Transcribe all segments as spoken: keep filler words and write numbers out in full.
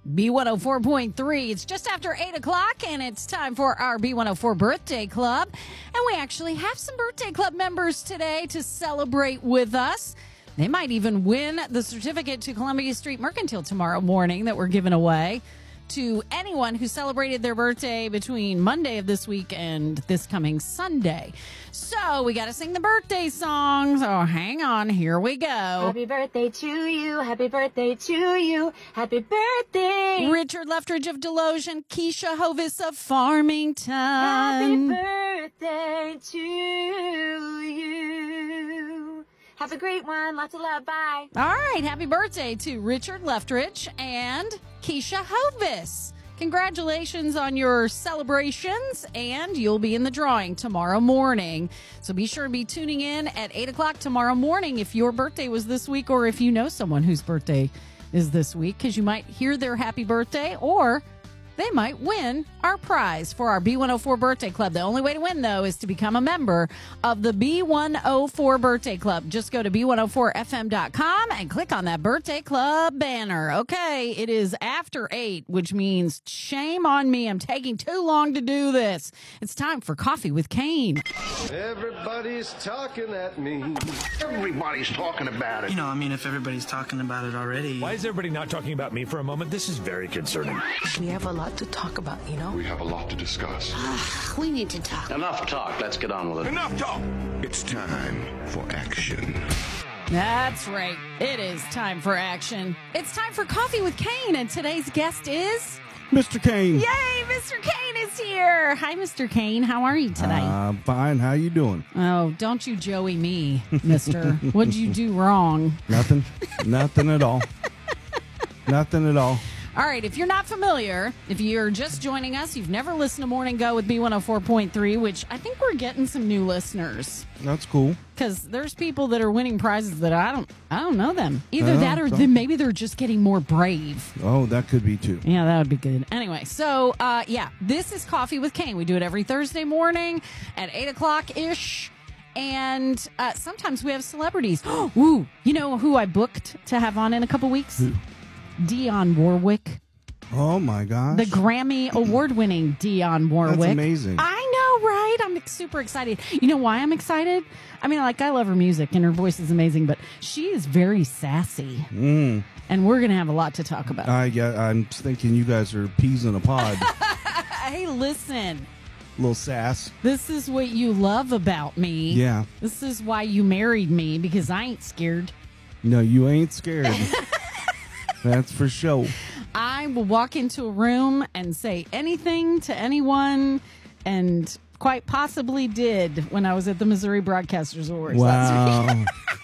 B one oh four point three. It's just after eight o'clock, and it's time for our B one oh four Birthday Club. And we actually have some Birthday Club members today to celebrate with us. They might even win the certificate to Columbia Street Mercantile tomorrow morning that we're giving away to anyone who celebrated their birthday between Monday of this week and this coming Sunday. So we got to sing the birthday song. So hang on, here we go. Happy birthday to you. Happy birthday to you. Happy birthday. Richard Leftridge of Deloge and Keisha Hovis of Farmington. Happy birthday to you. Have a great one. Lots of love. Bye. All right. Happy birthday to Richard Leftridge and Keisha Hovis. Congratulations on your celebrations, and you'll be in the drawing tomorrow morning. So be sure to be tuning in at eight o'clock tomorrow morning if your birthday was this week or if you know someone whose birthday is this week, because you might hear their happy birthday or they might win our prize for our B one oh four Birthday Club. The only way to win, though, is to become a member of the B one oh four Birthday Club. Just go to B one oh four F M dot com and click on that Birthday Club banner. Okay, it is after eight, which means shame on me. I'm taking too long to do this. It's time for Coffee with Kane. Everybody's talking at me. Everybody's talking about it. You know, I mean, if everybody's talking about it already. Why is everybody not talking about me for a moment? This is very concerning. We have a lot to talk about, you know? We have a lot to discuss. We need to talk. Enough talk. Let's get on with it. Enough talk! It's time for action. That's right. It is time for action. It's time for Coffee with Kane, and today's guest is... Mister Kane. Yay, Mister Kane is here. Hi, Mister Kane. How are you tonight? I'm uh, fine. How you doing? Oh, don't you Joey me, mister. What'd you do wrong? Nothing. Nothing at all. Nothing at all. All right, if you're not familiar, if you're just joining us, you've never listened to Morning Go with B one oh four point three, which I think we're getting some new listeners. That's cool. Because there's people that are winning prizes that I don't I don't know them. Either Oh, that or so- then maybe they're just getting more brave. Oh, that could be too. Yeah, that would be good. Anyway, so, uh, yeah, this is Coffee with Kane. We do it every Thursday morning at eight o'clock-ish. And uh, sometimes we have celebrities. Ooh, you know who I booked to have on in a couple weeks? Who? Dionne Warwick. Oh, my gosh. The Grammy award-winning Dionne Warwick. That's amazing. I know, right? I'm super excited. You know why I'm excited? I mean, like, I love her music, and her voice is amazing, but she is very sassy. Mm. And we're going to have a lot to talk about. I get, I'm thinking you guys are peas in a pod. Hey, listen. Little sass. This is what you love about me. Yeah. This is why you married me, because I ain't scared. No, you ain't scared. That's for sure. I will walk into a room and say anything to anyone, and quite possibly did when I was at the Missouri Broadcasters Awards. Wow.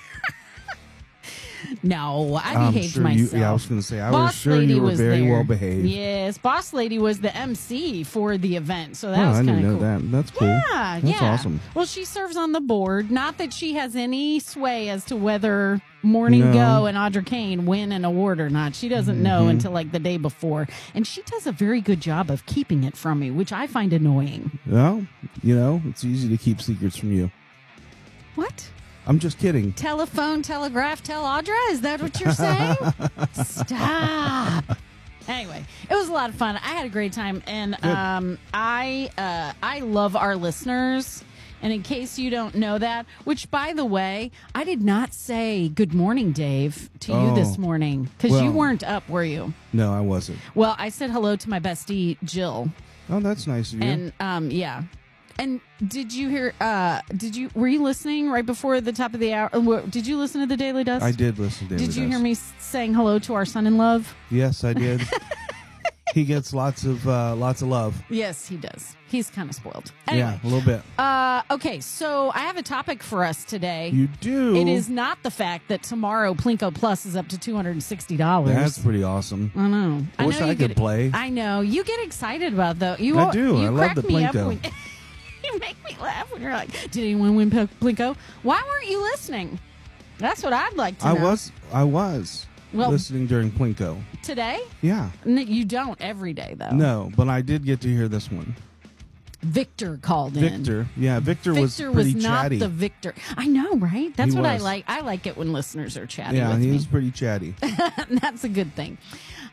No, I I'm behaved sure myself. You, yeah, I was going to say, I Boss was sure Lady you were was very there. well behaved. Yes, Boss Lady was the M C for the event, so that Oh, was I kind didn't of know cool. that. That's cool. Yeah, That's yeah. awesome. Well, she serves on the board. Not that she has any sway as to whether Morning No. Go and Audra Kane win an award or not. She doesn't know Mm-hmm. until like the day before, and she does a very good job of keeping it from me, which I find annoying. Well, you know, it's easy to keep secrets from you. What? I'm just kidding. Telephone, telegraph, tell Audra? Is that what you're saying? Stop. Anyway, it was a lot of fun. I had a great time, and um, I uh, I love our listeners. And in case you don't know that, which, by the way, I did not say good morning, Dave, to you Oh. this morning, because you Well- weren't up, were you? No, I wasn't. Well, I said hello to my bestie, Jill. Oh, that's nice of you. And um, yeah. And did you hear? Uh, did you were you listening right before the top of the hour? Uh, wh- Did you listen to the Daily Dust? I did listen to Daily Did you Dust. hear me s- saying hello to our son in love? Yes, I did. He gets lots of uh, lots of love. Yes, he does. He's kind of spoiled. Anyway, Yeah, a little bit. uh, okay, so I have a topic for us today. You do. It is not the fact that tomorrow Plinko Plus is up to two hundred and sixty dollars. That's pretty awesome. I know. I wish know I you could get, play. I know you get excited about though. You I do. You I love crack the me up Plinko. when- You make me laugh when you're like, "Did anyone win Pl- Plinko? Why weren't you listening?" That's what I'd like to I know. was I was Well- listening during Plinko. Today? Yeah. N- You don't every day though. No, but I did get to hear this one. Victor called in. Victor. Yeah, Victor, was Victor pretty was not chatty. the Victor. I know, right? That's He what I was. like. I like it when listeners are chatty yeah, with he me. was pretty chatty. That's a good thing.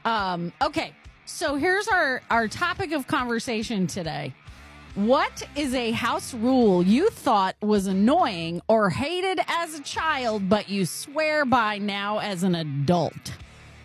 Um, okay, so here's our, our topic of conversation today. What is a house rule you thought was annoying or hated as a child, but you swear by now as an adult?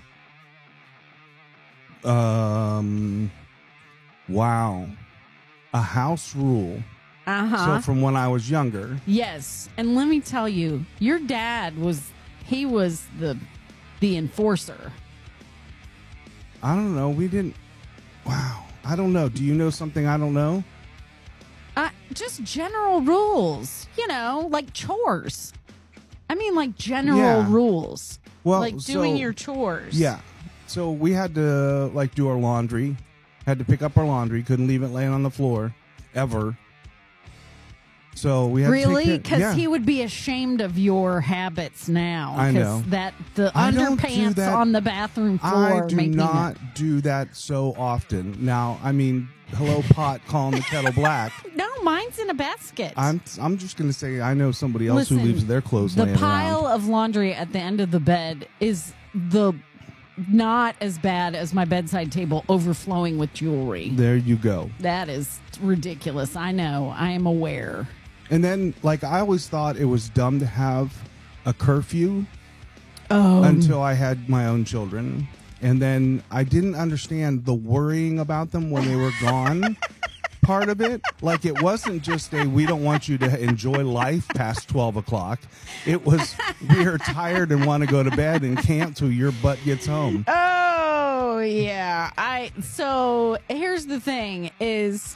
Um, wow. A house rule. Uh-huh. So from when I was younger. Yes. And let me tell you, your dad was, he was the, the enforcer. I don't know. We didn't. Wow. I don't know. Do you know something I don't know? Uh, just general rules, you know, like chores. I mean, like general Yeah. rules. Well, like doing so- your chores. Yeah. So we had to like do our laundry. Had to pick up our laundry. Couldn't leave it laying on the floor ever. So we had Really? to take Because care- yeah. he would be ashamed of your habits now. I 'Cause know. That the I don't do underpants that. on the bathroom floor I do make me not mad. do that so often. Now, I mean, hello pot calling the kettle black. No, mine's in a basket. I'm I'm just going to say I know somebody else Listen, who leaves their clothes the laying pile around. of laundry at the end of the bed is the not as bad as my bedside table overflowing with jewelry. There you go. That is ridiculous. I know. I am aware. And then, like, I always thought it was dumb to have a curfew Oh, until I had my own children. And then I didn't understand the worrying about them when they were gone part of it. Like, it wasn't just a, we don't want you to enjoy life past twelve o'clock. It was, we are tired and want to go to bed and can't till your butt gets home. Oh, yeah. I so here's the thing is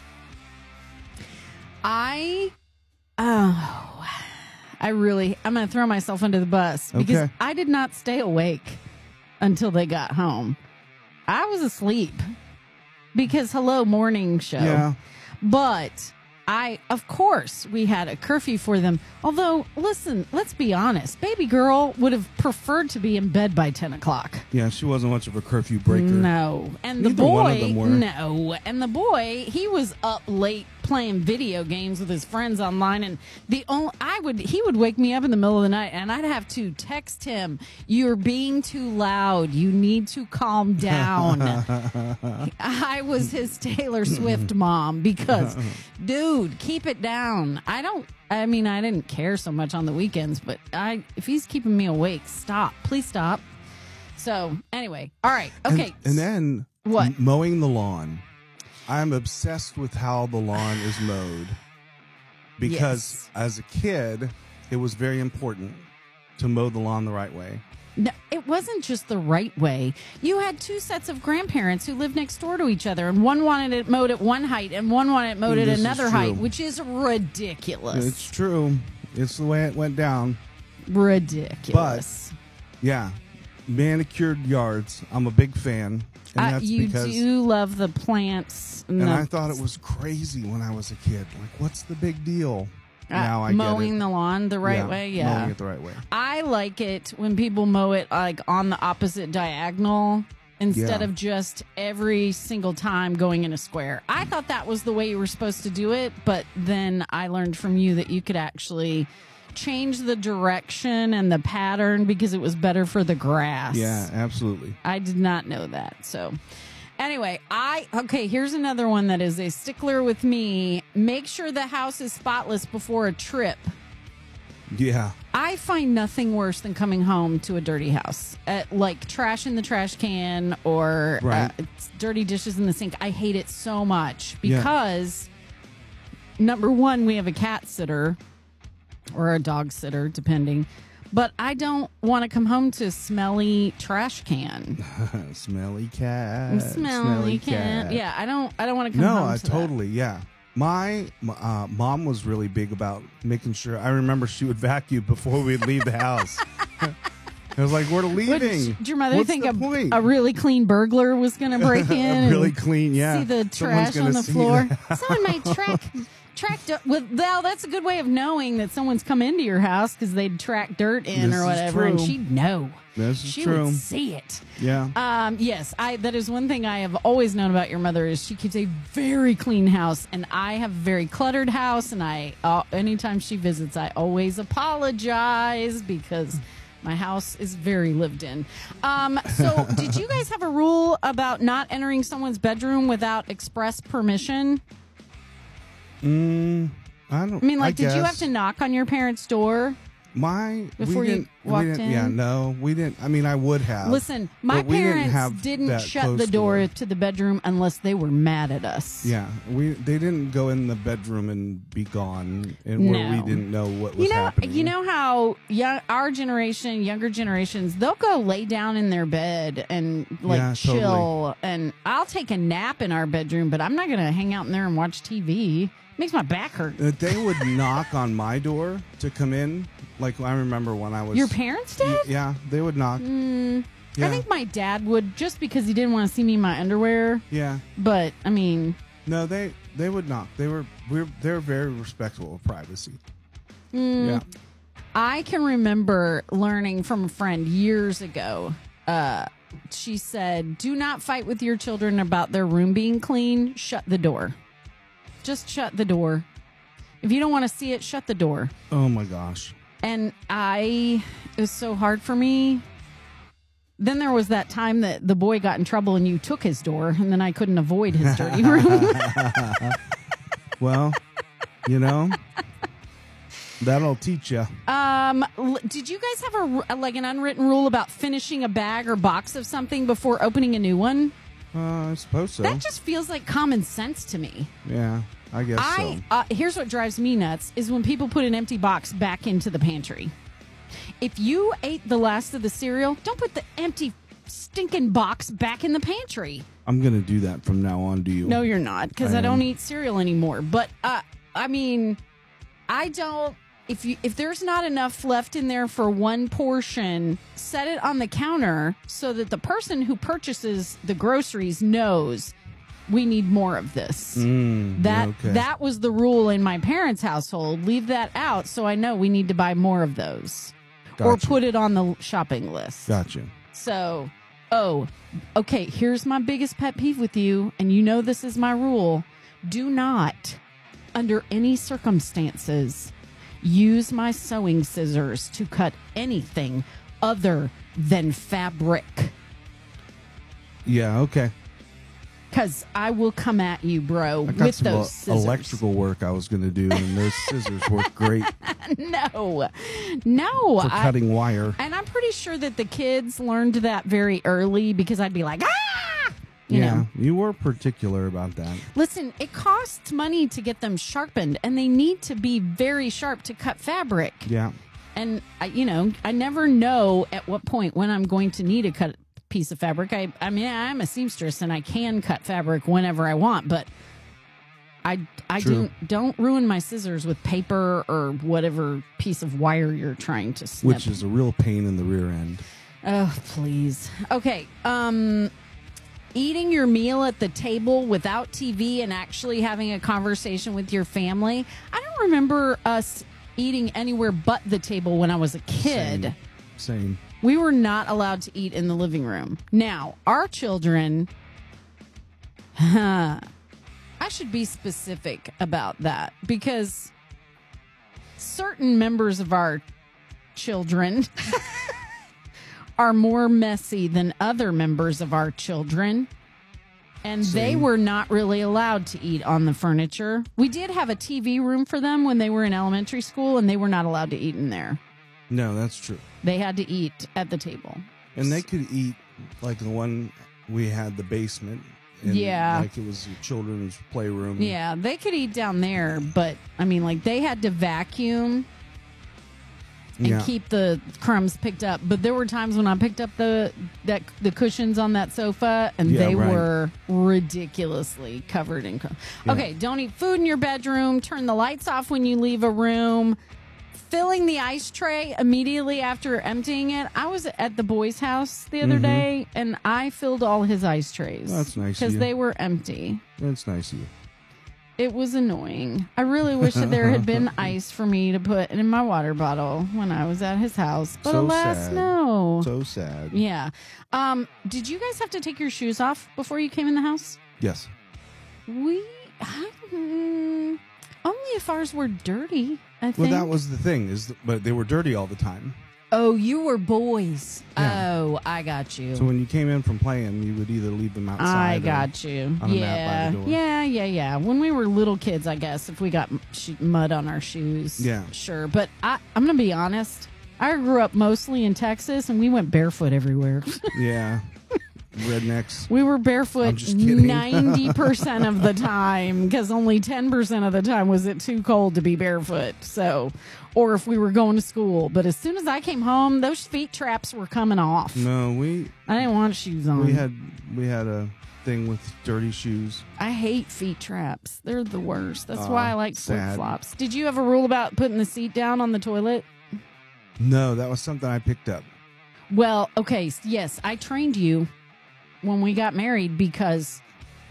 I oh I really I'm going to throw myself under the bus because Okay. I did not stay awake until they got home. I was asleep because hello morning show. Yeah. But I, of course, we had a curfew for them. Although, listen, let's be honest. Baby girl would have preferred to be in bed by ten o'clock. Yeah, she wasn't much of a curfew breaker. No. And the Neither one of boy, them were. no. And the boy, he was up late playing video games with his friends online. And the only, I would, he would wake me up in the middle of the night and I'd have to text him, "You're being too loud. You need to calm down." I was his Taylor Swift mom because, dude, keep it down. I don't, I mean, I didn't care so much on the weekends, but I, if he's keeping me awake, stop. Please stop. So, anyway. All right. Okay. And, and then What? m- mowing the lawn. I'm obsessed with how the lawn is mowed because Yes. as a kid, it was very important to mow the lawn the right way. No, it wasn't just the right way. You had two sets of grandparents who lived next door to each other, and one wanted it mowed at one height, and one wanted it mowed at This is another true. height, which is ridiculous. It's true. It's the way it went down. ridiculous. Yeah. Manicured yards. I'm a big fan. And Uh, that's you because do love the plants. and the- I thought it was crazy when I was a kid. Like, what's the big deal? uh, now I mowing get it. the lawn the right Yeah, way. Yeah, Mowing it the right way. I like it when people mow it like on the opposite diagonal instead Yeah. of just every single time going in a square. I thought that was the way you were supposed to do it, but then I learned from you that you could actually change the direction and the pattern because it was better for the grass. Yeah, absolutely. I did not know that. So anyway, I okay, here's another one that is a stickler with me. Make sure the house is spotless before a trip. Yeah. I find nothing worse than coming home to a dirty house, uh, like trash in the trash can or Right. uh, dirty dishes in the sink. I hate it so much Yeah. because, number one, we have a cat sitter or a dog sitter, depending. But I don't want to come home to a smelly trash can. Smelly cat. Smelly cat. Yeah, I don't. I don't want to come No, home I to that. totally, yeah. My uh, mom was really big about making sure. I remember she would vacuum before we'd leave the house. I was like, we're What, leaving. did your mother What's think the a, point? a really clean burglar was going to break in? A really and clean, yeah. See the Someone's trash gonna on the see floor. that. Someone might track track dirt. Well, well, that's a good way of knowing that someone's come into your house because they'd track dirt in This or is whatever, and true. she'd know. This is she true. would see it. Yeah. Um, yes, I. That is one thing I have always known about your mother is she keeps a very clean house, and I have a very cluttered house. And I, uh, anytime she visits, I always apologize because My house is very lived in. Um, so, did you guys have a rule about not entering someone's bedroom without express permission? Mm, I don't. I mean, like, I did you guess. have to knock on your parents' door? My Before we you didn't, walked we didn't, in? Yeah, no, we didn't. I mean, I would have. Listen, my but we didn't parents have didn't, that shut close the door, door. to the bedroom unless they were mad at us. Yeah, we they didn't go in the bedroom and be gone, and where we No. didn't know what was You know, happening. you know how young, our generation, younger generations, they'll go lay down in their bed and like Yeah, chill. totally. And I'll take a nap in our bedroom, but I'm not going to hang out in there and watch T V. Makes my back hurt. Uh, they would knock on my door to come in. Like I remember when I was Your parents did? Y- Yeah, they would knock. Mm, Yeah. I think my dad would, just because he didn't want to see me in my underwear. Yeah. But I mean, No, they they would knock. They were we are they're very respectful of privacy. mm, Yeah. I can remember learning from a friend years ago. Uh, she said, "Do not fight with your children about their room being clean. Shut the door. Just shut the door. If you don't want to see it, shut the door." Oh my gosh. And I, it was so hard for me. Then there was that time that the boy got in trouble and you took his door, and then I couldn't avoid his dirty room. Well, you know, that'll teach you. Um, l- did you guys have a, r- like an unwritten rule about finishing a bag or box of something before opening a new one? Uh, I suppose so. That just feels like common sense to me. Yeah, I guess I so. uh, here's what drives me nuts is when people put an empty box back into the pantry. If you ate the last of the cereal, don't put the empty stinking box back in the pantry. I'm gonna do that from now on. Do you? No, you're not, because I I, don't am. eat cereal anymore. But uh, I mean, I don't. If you if there's not enough left in there for one portion, set it on the counter so that the person who purchases the groceries knows we need more of this. Mm, that okay. that was the rule in my parents' household. Leave that out so I know we need to buy more of those, or Gotcha. put it on the shopping list. Gotcha. So, oh, okay, here's my biggest pet peeve with you, and you know this is my rule. Do not, under any circumstances, use my sewing scissors to cut anything other than fabric, Yeah. Okay. because I will come at you, bro, I got with some those el- scissors. electrical work I was gonna do, and those scissors work great No, no. for I- cutting wire. And I'm pretty sure that the kids learned that very early because I'd be like, ah! You yeah, know. you were particular about that. Listen, it costs money to get them sharpened, and they need to be very sharp to cut fabric. Yeah. And, I, you know, I never know at what point when I'm going to need a cut piece of fabric. I, I mean, I'm a seamstress, and I can cut fabric whenever I want, but I, I True. don't, don't ruin my scissors with paper or whatever piece of wire you're trying to snip. Which is a real pain in the rear end. Oh, please. Okay. Um, eating your meal at the table without T V and actually having a conversation with your family. I don't remember us eating anywhere but the table when I was a kid. Same. Same. We were not allowed to eat in the living room. Now, our children, huh, I should be specific about that because certain members of our children are more messy than other members of our children. And they Same. were not really allowed to eat on the furniture. We did have a T V room for them when they were in elementary school, and they were not allowed to eat in there. No, that's true. They had to eat at the table. And they could eat like the one we had, the basement. And Yeah. Like it was a children's playroom. Yeah, they could eat down there, but I mean, like they had to vacuum and Yeah. keep the crumbs picked up. But there were times when I picked up the that the cushions on that sofa, and Yeah, they right. were ridiculously covered in crumbs. Yeah. Okay, don't eat food in your bedroom. Turn the lights off when you leave a room. Filling the ice tray immediately after emptying it. I was at the boy's house the other Mhm. day, and I filled all his ice trays. That's nice of because you. they were empty. That's nice of you. It was annoying. I really wish that there had been ice for me to put in my water bottle when I was at his house. But So alas, sad. no. So sad. Yeah. Um, did you guys have to take your shoes off before you came in the house? Yes. We hmm, only if ours were dirty, I think. Well, that was the thing is, that, but they were dirty all the time. Oh, you were boys. Yeah. Oh, I got you. So when you came in from playing, you would either leave them outside. I or got you. on a mat Yeah, by the door. yeah, yeah, yeah. When we were little kids, I guess if we got m- sh- mud on our shoes, Yeah. sure. But I, I'm gonna be honest. I grew up mostly in Texas, and we went barefoot everywhere. Yeah. Rednecks. We were I'm barefoot just kidding. ninety percent of the time because only ten percent of the time was it too cold to be barefoot. So, or if we were going to school. But as soon as I came home, those feet traps were coming off. No, we I didn't want shoes on. we had we had a thing with dirty shoes. I hate feet traps. They're the worst. That's Aw, why I like flip sad. flops. Did you have a rule about putting the seat down on the toilet? No, that was something I picked up. Well, okay, s- yes, I trained you when we got married because,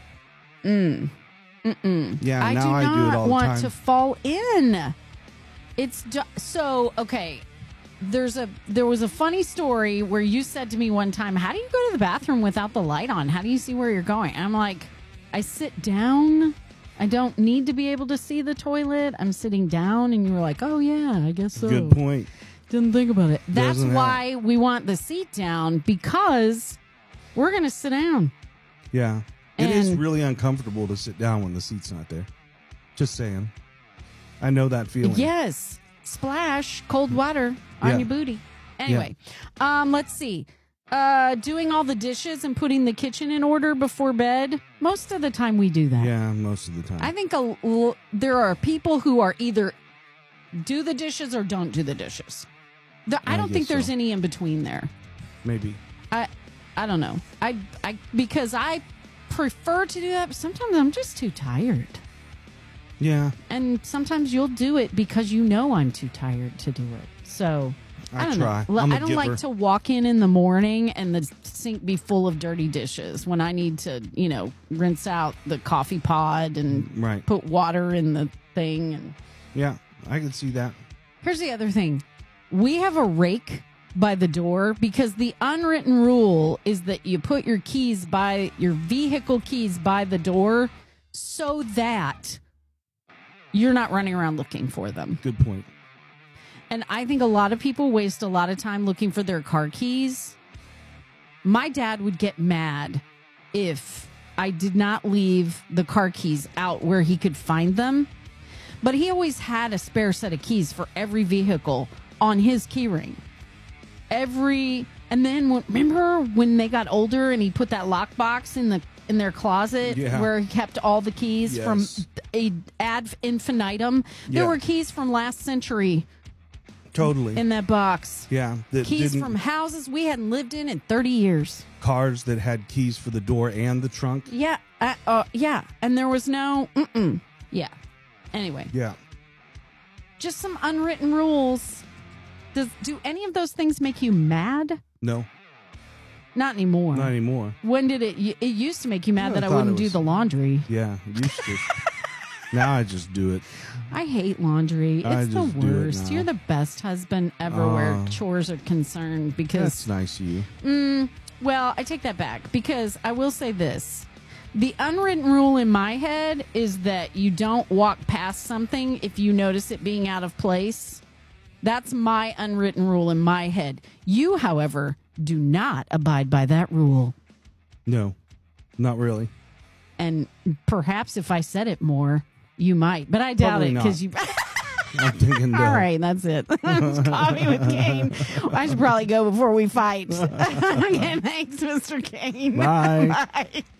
mm, mm-mm. Yeah, I now do I not do it all the want time. to fall in. It's ju- so okay. There's a there was a funny story where you said to me one time, "How do you go to the bathroom without the light on? How do you see where you're going?" I'm like, "I sit down. I don't need to be able to see the toilet. I'm sitting down." And you were like, "Oh yeah, I guess so." Good point. Didn't think about it. That's Doesn't why we want the seat down because we're going to sit down. Yeah. It is And- really uncomfortable to sit down when the seat's not there. Just saying. I know that feeling. Yes. Splash cold water on Yeah. your booty. Anyway, um, let's see. Uh, doing all the dishes and putting the kitchen in order before bed. Most of the time we do that. Yeah, most of the time. I think a, l- there are people who are either do the dishes or don't do the dishes. The, I I don't think guess there's so. any in between there. Maybe. I I don't know. I I because I prefer to do that, but sometimes I'm just too tired. Yeah. And sometimes you'll do it because you know I'm too tired to do it. So I, I don't try. know. I'm a I don't like giver. to walk in in the morning and the sink be full of dirty dishes when I need to, you know, rinse out the coffee pod and Right. put water in the thing. And Yeah, I can see that. here's the other thing. We have a rake by the door because the unwritten rule is that you put your keys by your vehicle keys by the door so that you're not running around looking for them. Good point. And I think a lot of people waste a lot of time looking for their car keys. My dad would get mad if I did not leave the car keys out where he could find them. But he always had a spare set of keys for every vehicle on his key ring. Every and then when, remember when they got older and he put that lockbox in the in their closet Yeah. where he kept all the keys Yes. from a ad infinitum. There Yeah. were keys from last century Totally. in that box. yeah. That Keys didn't- from houses we hadn't lived in in thirty years. cars that had keys for the door and the trunk. Yeah, uh, uh, yeah, and there was no, mm-mm. yeah. Anyway, Yeah. just some unwritten rules. Does do any of those things make you mad? No, Not anymore. not anymore. When did it? It used to make you mad I that I thought wouldn't it do was- the laundry. Yeah, it used to. Now I just do it. I hate laundry. I It's the just do it worst. now. You're the best husband ever where Oh. chores are concerned because That's nice of you. Mm, well, I take that back because I will say this. The unwritten rule in my head is that you don't walk past something if you notice it being out of place. That's my unwritten rule in my head. You, however, do not abide by that rule. No, not really. And perhaps if I said it more, you might. But I doubt Probably it not. because you... I'm thinking. All no. right, that's it. It's Coffee with Kane. I should probably go before we fight. Okay, thanks, Mister Kane. Bye. Bye.